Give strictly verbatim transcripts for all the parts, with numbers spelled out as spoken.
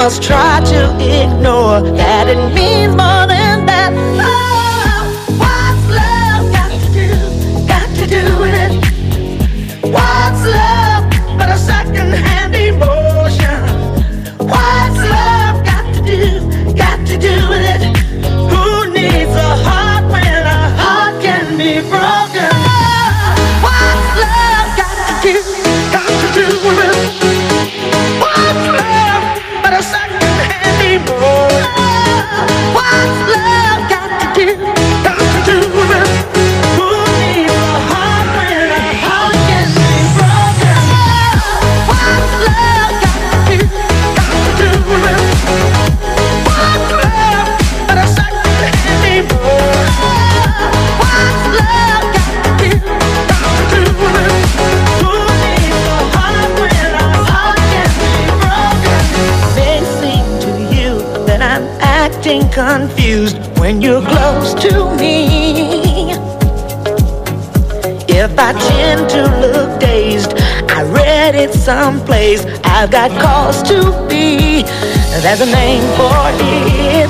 must try to ignore that it means more than that. Oh, what's love got to do, got to do with it? What's love but a second-hand emotion? What's love got to do, got to do with it? Who needs a heart when a heart can be broken? Oh, what's love got to do, got to do with it? What's love but a second-hand emotion? What's love got to do, got to do with it? Who needs a heart when a heart can be broken? What's love got to do, got to do with it? What's love but a second-hand emotion? What's love got to do, got to do with it? Who needs a heart when a heart can be broken? May seem to you that I'm acting confused when you're close to me. If I tend to look dazed, I read it someplace. I've got cause to be. There's a name for it.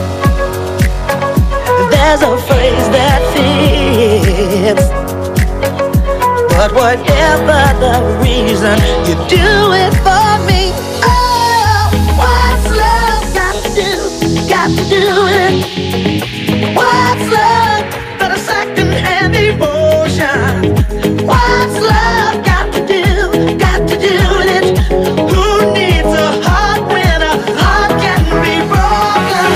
There's a phrase that fits. But whatever the reason, you do it for me. Oh, what's love got to do, got to do it? What's love but a second-hand emotion? What's love got to do, got to do with it? Who needs a heart when a heart can be broken?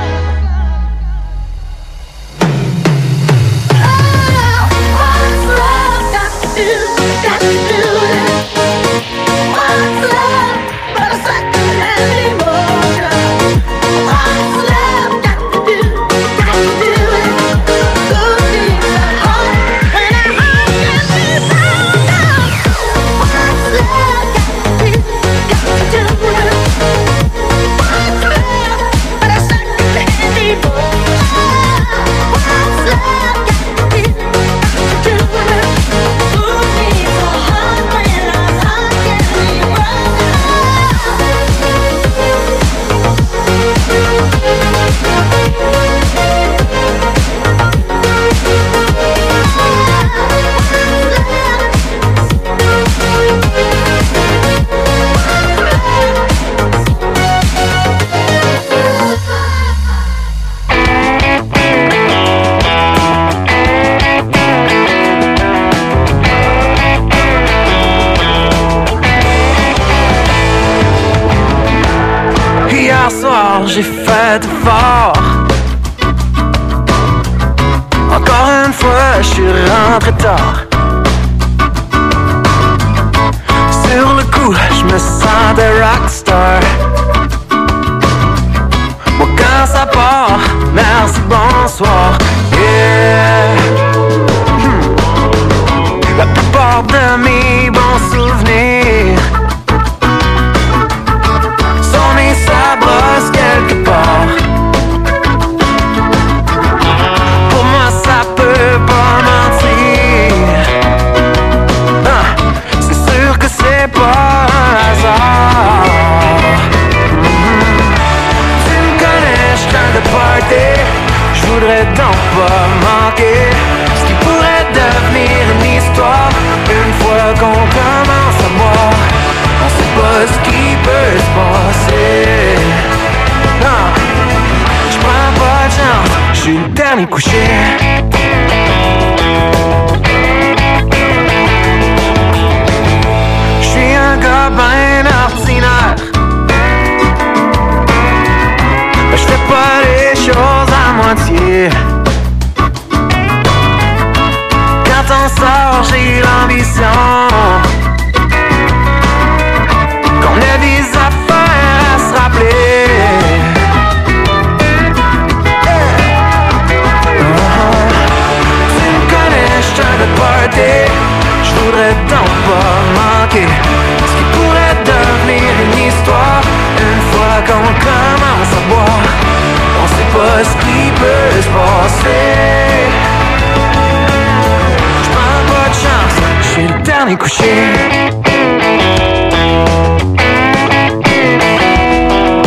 Oh, what's love got to do, got to do with it? What's love but a second-hand emotion? What's love got to do, got to do with it? Who needs a heart when a heart can be broken? What's love got to do, got to do with it? What's love but a second-hand emotion? What's love got to do, got to do with it? Who needs a heart when a heart can be broken? Hier soir j'ai fait fort. Encore une fois je suis rentré tard. Sur le coup je me sentais rockstar. Moi quand ça part, merci bonsoir. Yeah. Hmm. La plupart de mes bons souvenirs sont mis ça brosse quelque part. Pour moi ça peut pas mentir. Ah, c'est sûr que c'est pas un hasard. Mm-hmm. Tu me connais, je train de party. Je voudrais donc pas manquer ce qui pourrait devenir une histoire. Une fois qu'on commence à boire, on sait pas ce qui peut se passer. Non, je prends pas de chance, je suis le dernier couché. Je suis un gars ben ordinaire. Je fais pas les choses à moitié. Quand on sort, j'ai l'ambition qu'on ait des affaires à se rappeler. Uh-huh. Tu me connais, j'suis un party. J'voudrais donc pas manquer ce qui pourrait devenir une histoire. Une fois qu'on commence à boire, on sait pas ce qui peut se passer. J'prends pas de chance, j'suis le dernier couché.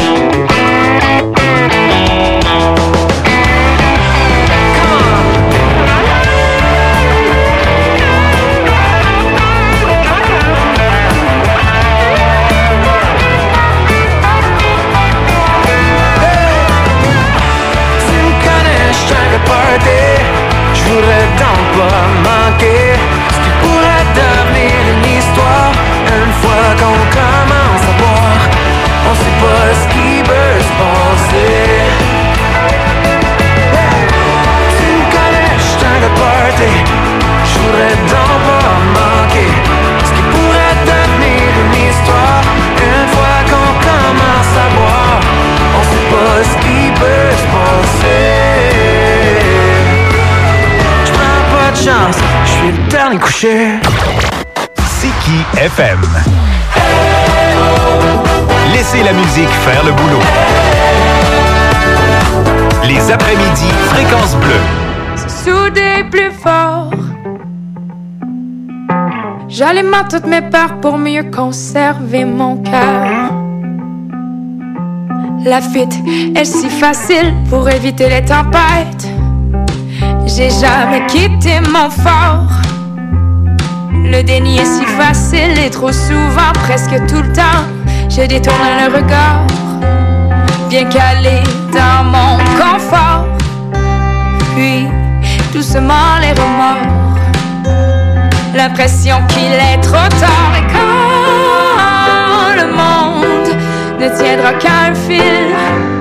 les coucher. C'est qui F M. Laissez la musique faire le boulot. Les après-midi, Fréquence Bleue. C'est soudé plus fort. J'alimente toutes mes peurs pour mieux conserver mon cœur. La fuite est si facile pour éviter les tempêtes. J'ai jamais quitté mon fort. Le déni est si facile et trop souvent, presque tout le temps, je détourne le regard, bien calé dans mon confort. Puis, doucement les remords, l'impression qu'il est trop tard. Et quand le monde ne tiendra qu'à un fil,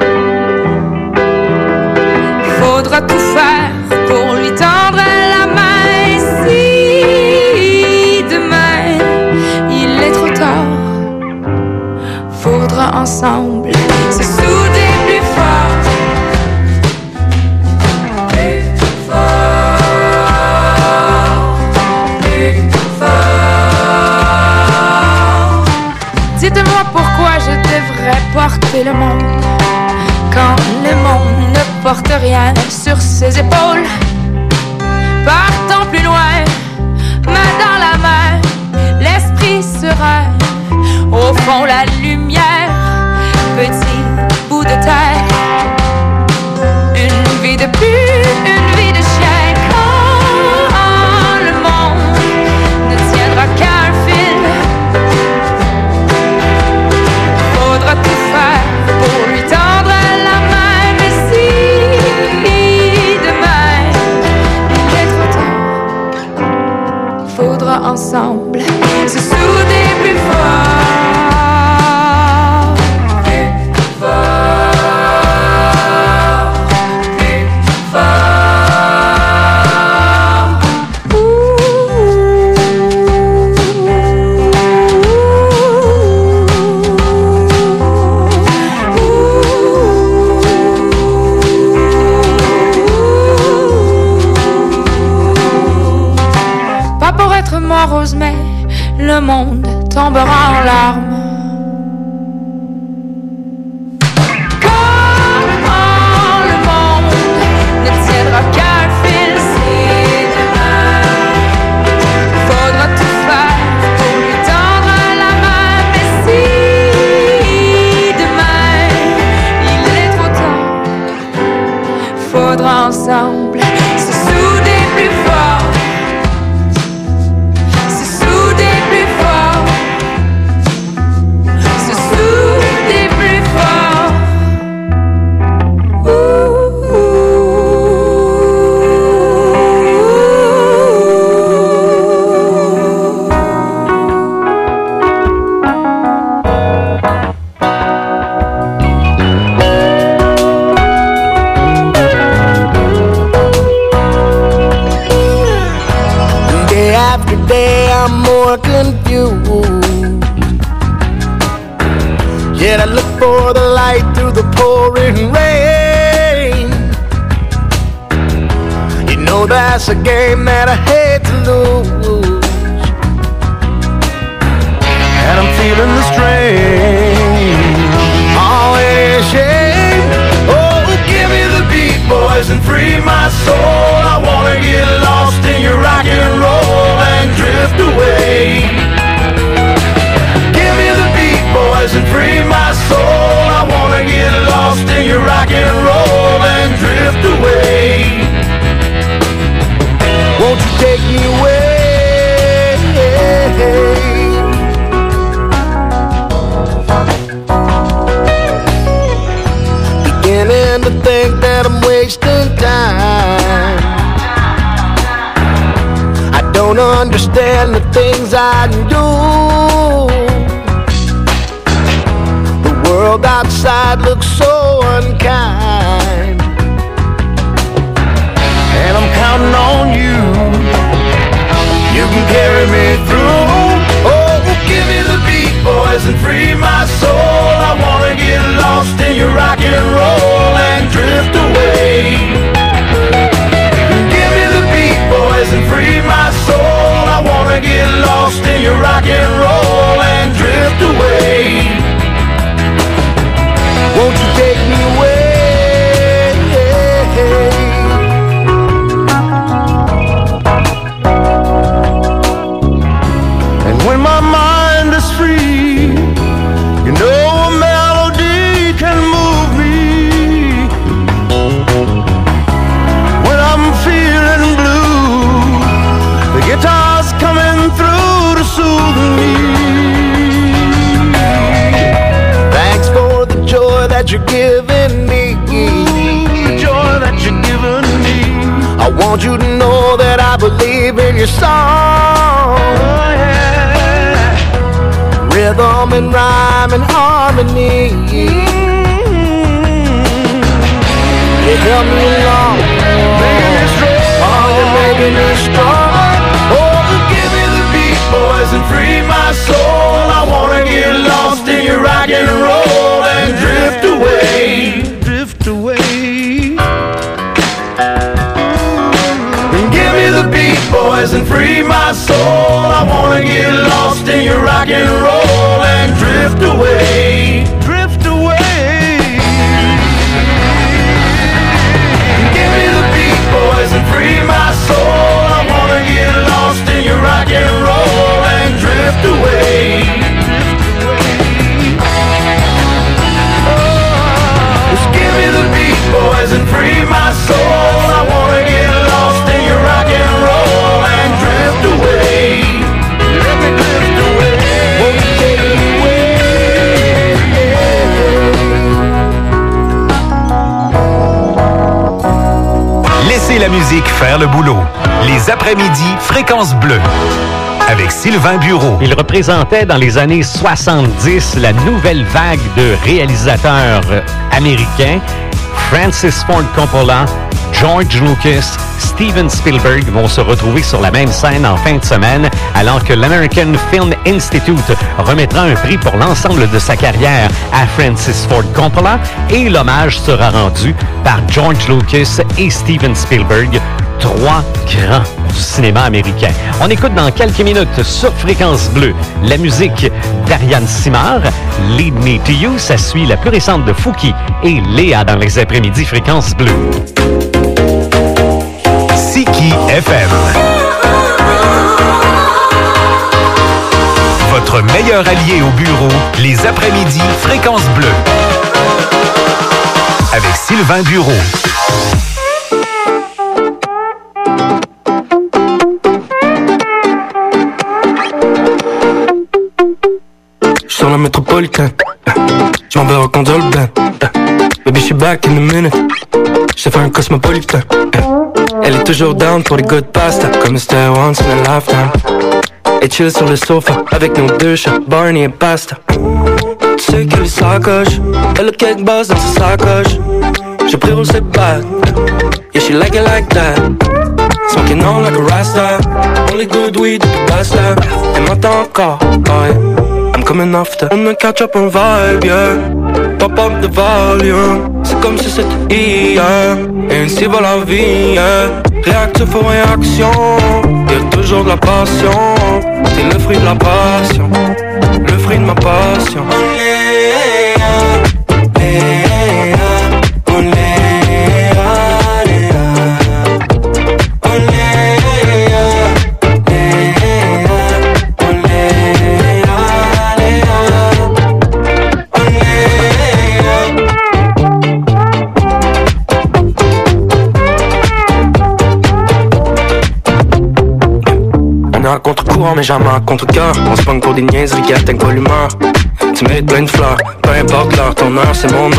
faudra tout faire pour lui tendre la main. Si demain il est trop tard, faudra ensemble se souder plus fort. Plus fort, plus fort. Dites-moi pourquoi je devrais porter le monde quand le monde ne porte rien sur ses épaules. Partons plus loin, main dans la main, l'esprit serein. Au fond la lumière, petit bout de terre. Une vie de plus, une vie de chien. Quand le monde ne tiendra qu'à un fil, faudra tout faire pour lui tendre la main. Mais si demain il est trop tard, faudra ensemble se souder plus fort. Rose, mais le monde tombera en larmes. Quand le monde ne tiendra qu'à un fil, si demain faudra tout faire pour lui tendre la main. Mais si demain il est trop tard, faudra ensemble se souder plus fort. Confused. Yet I look for the light through the pouring rain. You know that's a game that I hate to lose, And I'm feeling the strain. oh, it's a shame. Oh, give me the beat, boys, and free my soul. I wanna get lost in your rock and roll and drift away. Boys, and free my soul. I wanna get lost in your rock and roll and drift away. Won't you take me away? Beginning to think that I'm wasting time. I don't understand the things I do. The world outside looks so unkind, And I'm counting on you. you can carry me through. Oh, give me the beat, boys, and free my soul. I wanna get lost in your rock and roll and drift away. Give me the beat, boys, and free my soul. that you're giving me. The joy that you're giving me. I want you to know that I believe in your song. Oh, yeah. Rhythm and rhyme and harmony. You help me along, Making me strong. oh, you're making me strong. Oh, give me the beat, boys, and free my soul. I wanna get lost in your rock and roll and drift away, drift away. Give me the beat, boys, and free my soul. I wanna get lost in your rock and roll and drift away, drift away. Give me the beat, boys, and free my soul. I wanna get lost in your rock and roll and drift away. Just give me the beat, boys, and free my soul. I wanna get lost in your rock and roll and drift away. Let me drift away. Won't you take me away? Laissez la musique faire le boulot. Les après-midi, Fréquence Bleue. Avec Sylvain Bureau. Il représentait dans les années soixante-dix la nouvelle vague de réalisateurs américains. Francis Ford Coppola, George Lucas, Steven Spielberg vont se retrouver sur la même scène en fin de semaine, alors que l'American Film Institute remettra un prix pour l'ensemble de sa carrière à Francis Ford Coppola et l'hommage sera rendu par George Lucas et Steven Spielberg, trois grands du cinéma américain. On écoute dans quelques minutes sur Fréquence Bleue la musique d'Ariane Simard, Lead Me To You. Ça suit la plus récente de Fouki et Léa dans les après-midi Fréquence Bleue. Siki F M. Votre meilleur allié au bureau, les après-midi Fréquence Bleue. Avec Sylvain Bureau. Sur la métropolitaine, tu m'en vais reconduire le ben. Baby, she back in a minute. J'ai fait un cosmopolitain. Elle est toujours down pour les good pasta, comme c'était once in a lifetime. Et chill sur le sofa avec nos deux chats, Barney et Pasta. Tu sais qu'elle est sacoche, elle a quelques buzz dans sa sacoche. J'ai pris roule ses battes, yeah she like it like that. Smoking on like a rasta, only good weed depuis basta. Elle m'entend encore, oh yeah. I'm coming after. On a catch up on vibe, yeah. Pop up the volume. C'est comme si c'était hier. Et ainsi va la vie, yeah. Réactif aux réactions. Y'a toujours de la passion. T'es le fruit de la passion. Le fruit de ma passion. À contre-courant mais jamais à contre-cœur. On se pogne pour des niaiseries qui atteignent pas l'humeur. Tu mérites plein de fleurs, peu importe l'heure, ton heure c'est mon heure.